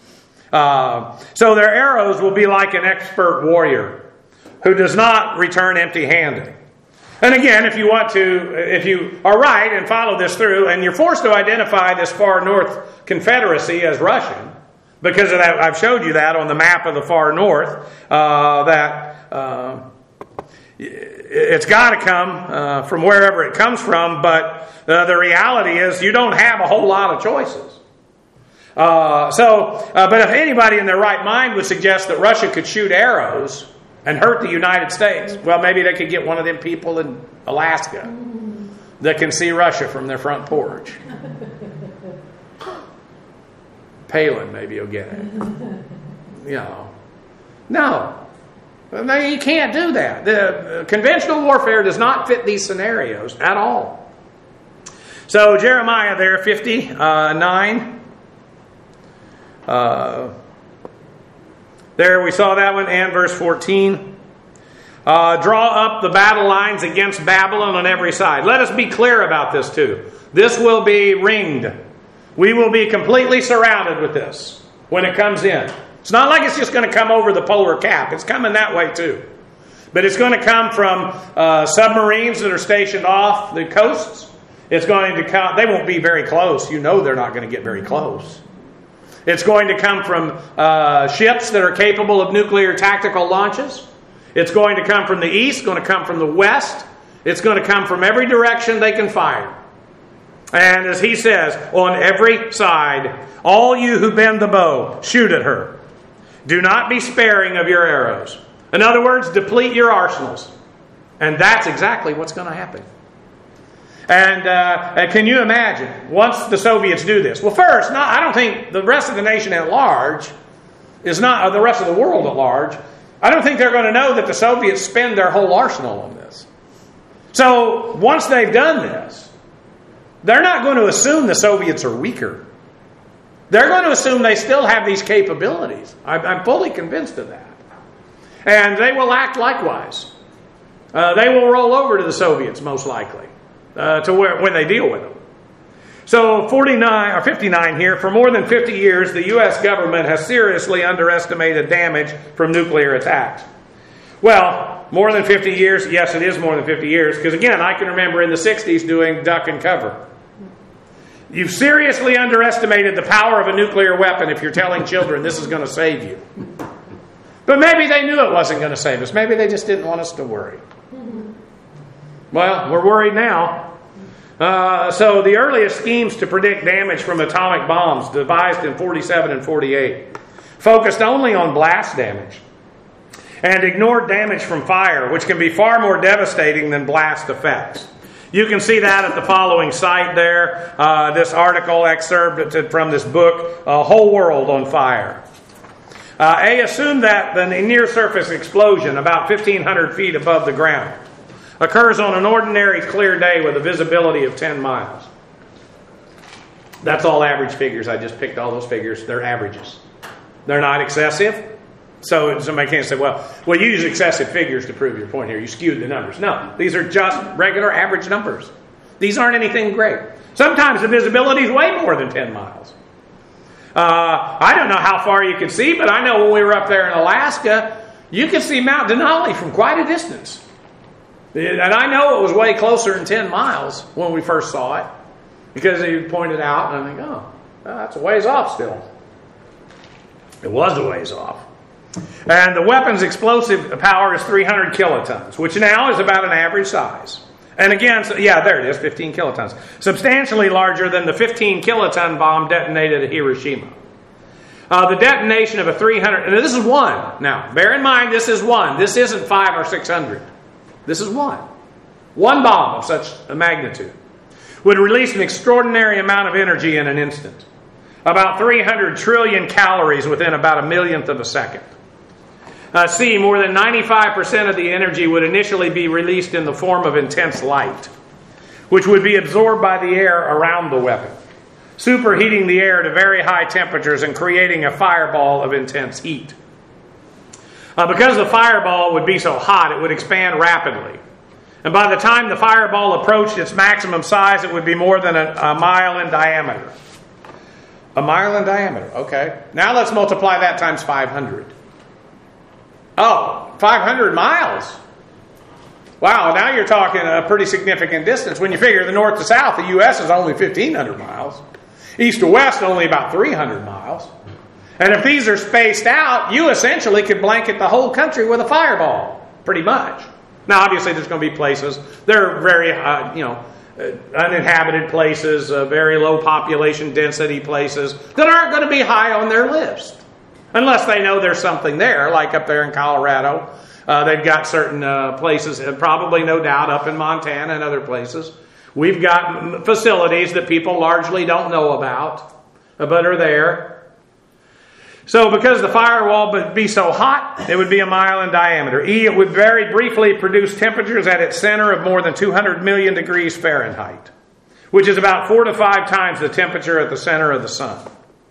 So their arrows will be like an expert warrior who does not return empty-handed. And again, if you are right and follow this through, and you're forced to identify this far north confederacy as Russian, because of that, I've showed you that on the map of the far north, it's got to come from wherever it comes from, but the reality is you don't have a whole lot of choices. But if anybody in their right mind would suggest that Russia could shoot arrows and hurt the United States, well, maybe they could get one of them people in Alaska that can see Russia from their front porch. Palin maybe will get it. No. You can't do that. The conventional warfare does not fit these scenarios at all. So Jeremiah there, 59. There we saw that one, and verse 14. Draw up the battle lines against Babylon on every side. Let us be clear about this too. This will be ringed. We will be completely surrounded with this when it comes in. It's not like it's just going to come over the polar cap. It's coming that way too. But it's going to come from submarines that are stationed off the coasts. It's going to come. They won't be very close. You know they're not going to get very close. It's going to come from ships that are capable of nuclear tactical launches. It's going to come from the east. It's going to come from the west. It's going to come from every direction they can fire. And as he says, on every side, all you who bend the bow, shoot at her. Do not be sparing of your arrows. In other words, deplete your arsenals. And that's exactly what's going to happen. And can you imagine, once the Soviets do this? Well, first, I don't think the rest of the nation at large is not, or the rest of the world at large, I don't think they're going to know that the Soviets spend their whole arsenal on this. So, once they've done this, they're not going to assume the Soviets are weaker. They're going to assume they still have these capabilities. I'm fully convinced of that. And they will act likewise. They will roll over to the Soviets, most likely, when they deal with them. So 49 or 59 here, for more than 50 years, the U.S. government has seriously underestimated damage from nuclear attacks. Well, more than 50 years, yes, it is more than 50 years, because again, I can remember in the 60s doing duck and cover. You've seriously underestimated the power of a nuclear weapon if you're telling children this is going to save you. But maybe they knew it wasn't going to save us. Maybe they just didn't want us to worry. Well, we're worried now. So the earliest schemes to predict damage from atomic bombs devised in 47 and 48 focused only on blast damage, and ignored damage from fire, which can be far more devastating than blast effects. You can see that at the following site there, this article excerpted from this book, A Whole World on Fire. A assumed that the near-surface explosion, about 1,500 feet above the ground, occurs on an ordinary clear day with a visibility of 10 miles. That's all average figures. I just picked all those figures. They're averages. They're not excessive. So somebody can't say, well, you use excessive figures to prove your point here. You skewed the numbers. No, these are just regular average numbers. These aren't anything great. Sometimes the visibility is way more than 10 miles. I don't know how far you can see, but I know when we were up there in Alaska, you could see Mount Denali from quite a distance. And I know it was way closer than 10 miles when we first saw it, because he pointed out, and I think, oh, that's a ways off still. It was a ways off. And the weapon's explosive power is 300 kilotons, which now is about an average size. And again, there it is, 15 kilotons. Substantially larger than the 15 kiloton bomb detonated at Hiroshima. The detonation of a 300... And this is one. Now, bear in mind, this is one. This isn't 500 or 600. This is one. One bomb of such a magnitude would release an extraordinary amount of energy in an instant. About 300 trillion calories within about a millionth of a second. C, more than 95% of the energy would initially be released in the form of intense light, which would be absorbed by the air around the weapon, superheating the air to very high temperatures and creating a fireball of intense heat. Because the fireball would be so hot, it would expand rapidly. And by the time the fireball approached its maximum size, it would be more than a mile in diameter. A mile in diameter, okay. Now let's multiply that times 500. Oh, 500 miles. Wow, now you're talking a pretty significant distance. When you figure the north to south, the U.S. is only 1,500 miles. East to west, only about 300 miles. And if these are spaced out, you essentially could blanket the whole country with a fireball, pretty much. Now, obviously, there's going to be places, there are very, uninhabited places, very low population density places that aren't going to be high on their list. Unless they know there's something there, like up there in Colorado. They've got certain places, probably no doubt up in Montana and other places. We've got facilities that people largely don't know about, but are there. So because the firewall would be so hot, it would be a mile in diameter. E, it would very briefly produce temperatures at its center of more than 200 million degrees Fahrenheit, which is about 4 to 5 times the temperature at the center of the sun.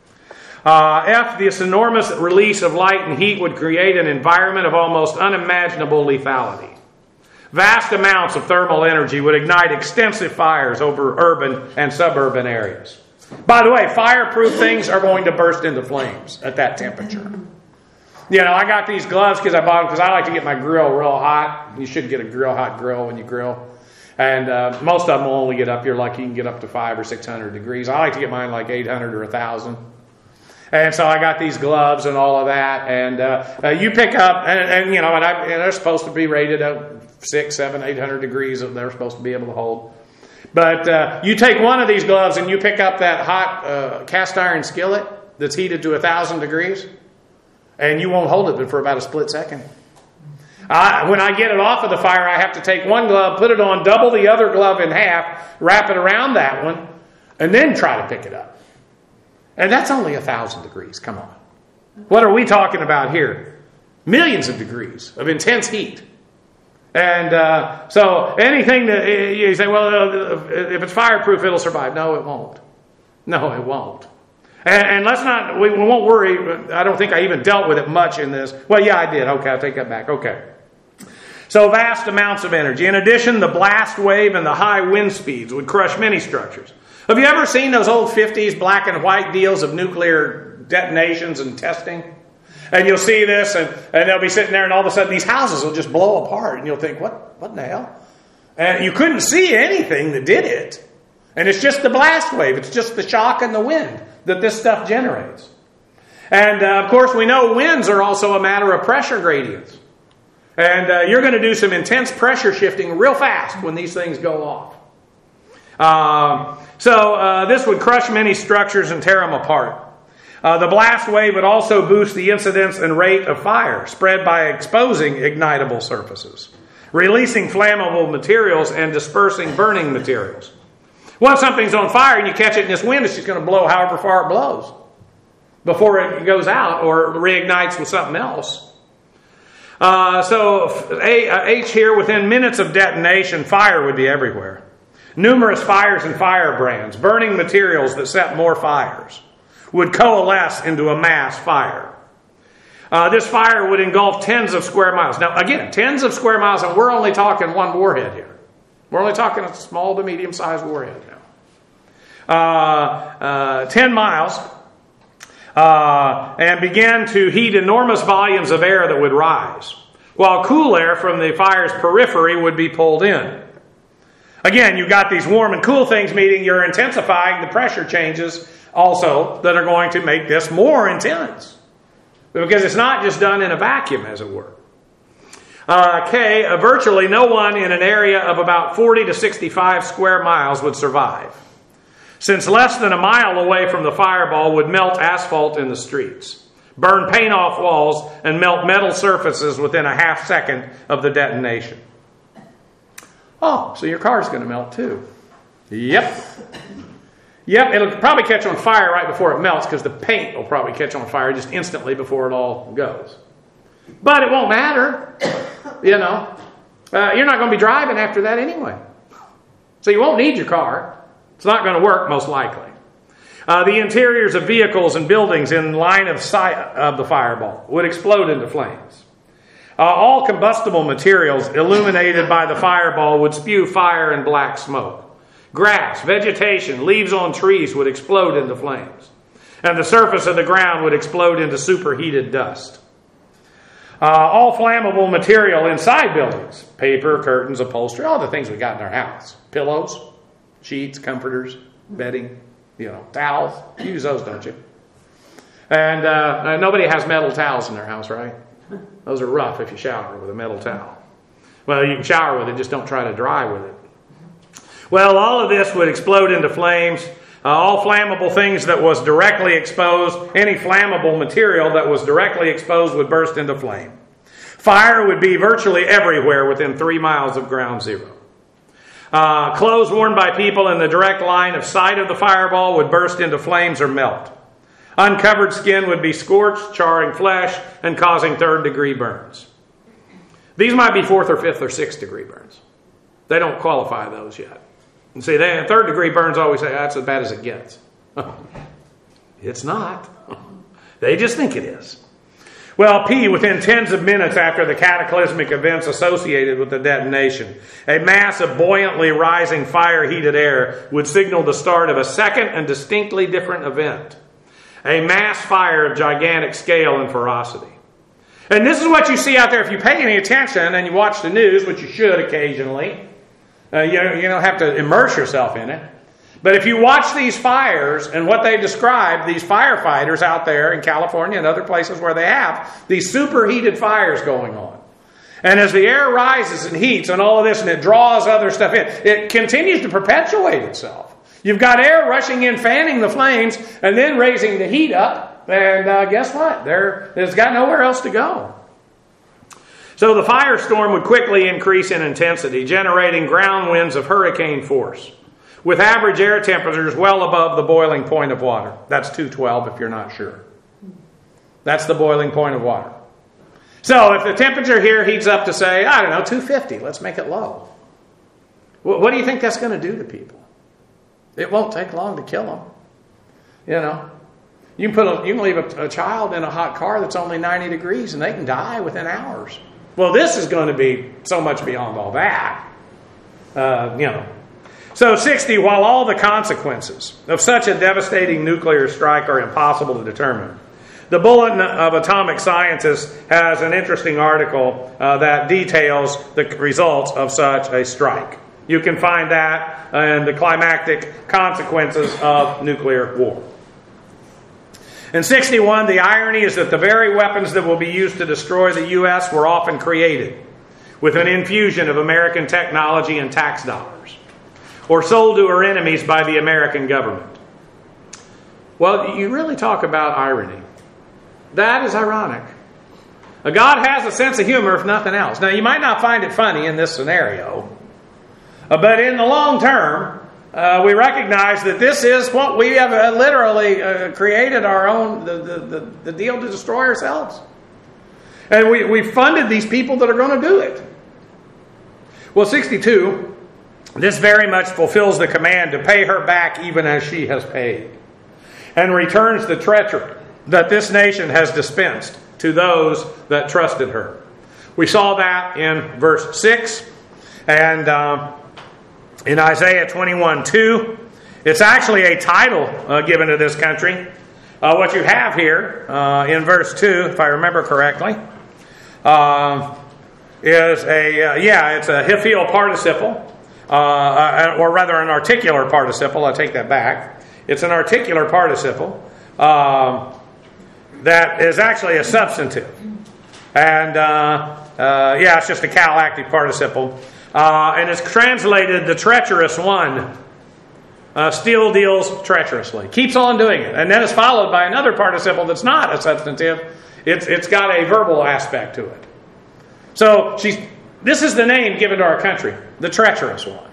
F, this enormous release of light and heat would create an environment of almost unimaginable lethality. Vast amounts of thermal energy would ignite extensive fires over urban and suburban areas. By the way, fireproof things are going to burst into flames at that temperature. I got these gloves because I bought them because I like to get my grill real hot. You should get a hot grill when you grill. And most of them will only get up, you're lucky you can get up to 500 or 600 degrees. I like to get mine like 800 or 1,000. And so I got these gloves and all of that. And you pick up, and they're supposed to be rated at 600, 700, 800 degrees. They're supposed to be able to hold. But you take one of these gloves and you pick up that hot cast iron skillet that's heated to 1,000 degrees, and you won't hold it for about a split second. When I get it off of the fire, I have to take one glove, put it on, double the other glove in half, wrap it around that one, and then try to pick it up. And that's only 1,000 degrees. Come on. What are we talking about here? Millions of degrees of intense heat. And so anything that you say, well, if it's fireproof, it'll survive. No, it won't. No, it won't. And let's not, we won't worry. I don't think I even dealt with it much in this. Well, yeah, I did. Okay, I'll take that back. Okay. So vast amounts of energy. In addition, the blast wave and the high wind speeds would crush many structures. Have you ever seen those old 50s black and white deals of nuclear detonations and testing? And you'll see this, and they'll be sitting there, and all of a sudden these houses will just blow apart. And you'll think, what in the hell? And you couldn't see anything that did it. And it's just the blast wave. It's just the shock and the wind that this stuff generates. And, of course, we know winds are also a matter of pressure gradients. And you're going to do some intense pressure shifting real fast when these things go off. So this would crush many structures and tear them apart. The blast wave would also boost the incidence and rate of fire spread by exposing ignitable surfaces, releasing flammable materials and dispersing burning materials. Once something's on fire and you catch it in this wind, it's just going to blow however far it blows before it goes out or reignites with something else. H here, within minutes of detonation, fire would be everywhere. Numerous fires and firebrands, burning materials that set more fires, would coalesce into a mass fire. This fire would engulf tens of square miles. Now, again, tens of square miles, and we're only talking one warhead here. We're only talking a small to medium-sized warhead now. 10 miles, and began to heat enormous volumes of air that would rise, while cool air from the fire's periphery would be pulled in. Again, you've got these warm and cool things meeting. You're intensifying the pressure changes also that are going to make this more intense, because it's not just done in a vacuum, as it were. Virtually no one in an area of about 40 to 65 square miles would survive, since less than a mile away from the fireball would melt asphalt in the streets, burn paint off walls, and melt metal surfaces within a half second of the detonation. Oh, so your car's going to melt too. Yep, it'll probably catch on fire right before it melts, because the paint will probably catch on fire just instantly before it all goes. But it won't matter, You're not going to be driving after that anyway. So you won't need your car. It's not going to work, most likely. The interiors of vehicles and buildings in line of sight of the fireball would explode into flames. All combustible materials illuminated by the fireball would spew fire and black smoke. Grass, vegetation, leaves on trees would explode into flames. And the surface of the ground would explode into superheated dust. All flammable material inside buildings, paper, curtains, upholstery, all the things we got in our house. Pillows, sheets, comforters, bedding, towels. You use those, don't you? And nobody has metal towels in their house, right? Those are rough if you shower with a metal towel. Well, you can shower with it, just don't try to dry with it. Well, all of this would explode into flames. All flammable things that was directly exposed, any flammable material that was directly exposed would burst into flame. Fire would be virtually everywhere within 3 miles of ground zero. Clothes worn by people in the direct line of sight of the fireball would burst into flames or melt. Uncovered skin would be scorched, charring flesh and causing third-degree burns. These might be fourth or fifth or sixth-degree burns. They don't qualify those yet. And see, third-degree burns always say, that's as bad as it gets. It's not. They just think it is. Well, within tens of minutes after the cataclysmic events associated with the detonation, a mass of buoyantly rising fire-heated air would signal the start of a second and distinctly different event. A mass fire of gigantic scale and ferocity. And this is what you see out there if you pay any attention and you watch the news, which you should occasionally. You don't have to immerse yourself in it. But if you watch these fires and what they describe, these firefighters out there in California and other places where they have these superheated fires going on. And as the air rises and heats and all of this and it draws other stuff in, it continues to perpetuate itself. You've got air rushing in, fanning the flames, and then raising the heat up. And guess what? It's got nowhere else to go. So the firestorm would quickly increase in intensity, generating ground winds of hurricane force, with average air temperatures well above the boiling point of water. That's 212 if you're not sure. That's the boiling point of water. So if the temperature here heats up to, say, 250, let's make it low. What do you think that's going to do to people? It won't take long to kill them. You can leave a child in a hot car that's only 90 degrees and they can die within hours. Well, this is going to be so much beyond all that. So 60, while all the consequences of such a devastating nuclear strike are impossible to determine, the Bulletin of Atomic Scientists has an interesting article that details the results of such a strike. You can find that and the climactic consequences of nuclear war. In 61, the irony is that the very weapons that will be used to destroy the U.S. were often created with an infusion of American technology and tax dollars, or sold to our enemies by the American government. Well, you really talk about irony. That is ironic. God has a sense of humor, if nothing else. Now, you might not find it funny in this scenario, but in the long term, we recognize that this is what we have literally created our own, the deal to destroy ourselves. And we funded these people that are going to do it. Well, 62, this very much fulfills the command to pay her back even as she has paid, and returns the treachery that this nation has dispensed to those that trusted her. We saw that in verse 6, and in Isaiah 21:2. It's actually a title given to this country. What you have here in verse 2, if I remember correctly, is it's a hiphil participle, or rather an articular participle. I take that back. It's an articular participle that is actually a substantive. And it's just a cal active participle. And it's translated, the treacherous one still deals treacherously. Keeps on doing it. And then it's followed by another participle that's not a substantive. It's got a verbal aspect to it. So this is the name given to our country, the treacherous one.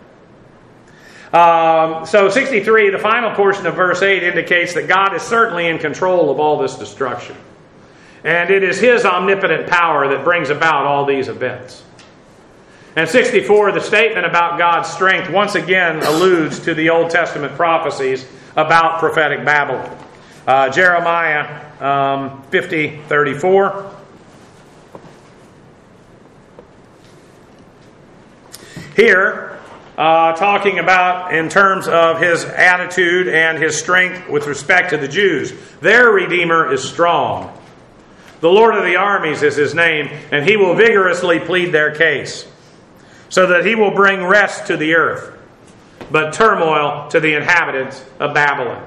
So 63, the final portion of verse 8 indicates that God is certainly in control of all this destruction. And it is His omnipotent power that brings about all these events. And 64, the statement about God's strength once again alludes to the Old Testament prophecies about prophetic Babylon. Jeremiah 50:34. Here, talking about in terms of His attitude and His strength with respect to the Jews. Their Redeemer is strong. The Lord of the armies is His name, and He will vigorously plead their case, so that He will bring rest to the earth, but turmoil to the inhabitants of Babylon.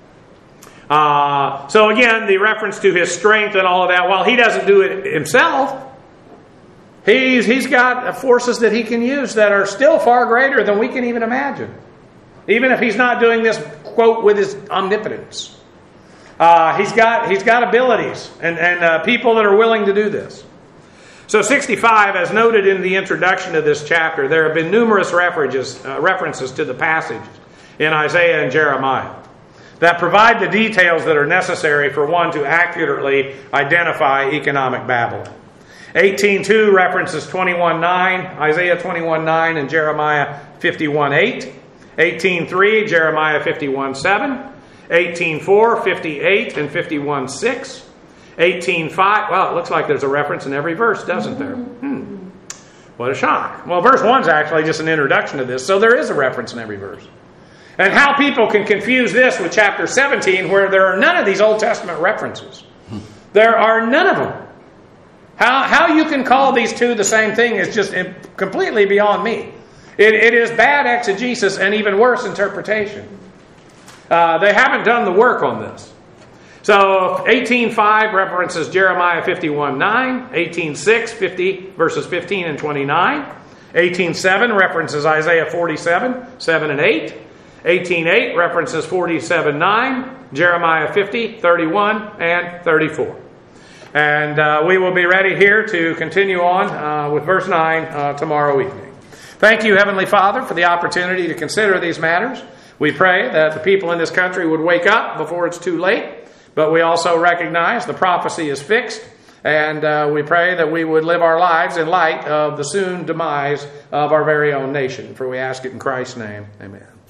So again, the reference to His strength and all of that, while He doesn't do it Himself, He's got forces that He can use that are still far greater than we can even imagine. Even if He's not doing this, quote, with His omnipotence. He's got abilities and people that are willing to do this. So 65, as noted in the introduction to this chapter, there have been numerous references to the passage in Isaiah and Jeremiah that provide the details that are necessary for one to accurately identify economic Babylon. 18:2 references 21:9, Isaiah 21:9 and Jeremiah 51:8. 18:3, Jeremiah 51:7. 18:4, 58 and 51:6. 18:5, well, it looks like there's a reference in every verse, doesn't there? What a shock. Well, verse 1 is actually just an introduction to this, so there is a reference in every verse. And how people can confuse this with chapter 17, where there are none of these Old Testament references. There are none of them. How you can call these two the same thing is just completely beyond me. It is bad exegesis and even worse interpretation. They haven't done the work on this. So 18:5 references Jeremiah 51:9, 18:6, verses 15 and 29. 18:7 references Isaiah 47:7 and 8. 18:8 references 47:9, Jeremiah 50:31 and 34. And we will be ready here to continue on with verse 9 tomorrow evening. Thank you, Heavenly Father, for the opportunity to consider these matters. We pray that the people in this country would wake up before it's too late, but we also recognize the prophecy is fixed, and we pray that we would live our lives in light of the soon demise of our very own nation. For we ask it in Christ's name. Amen.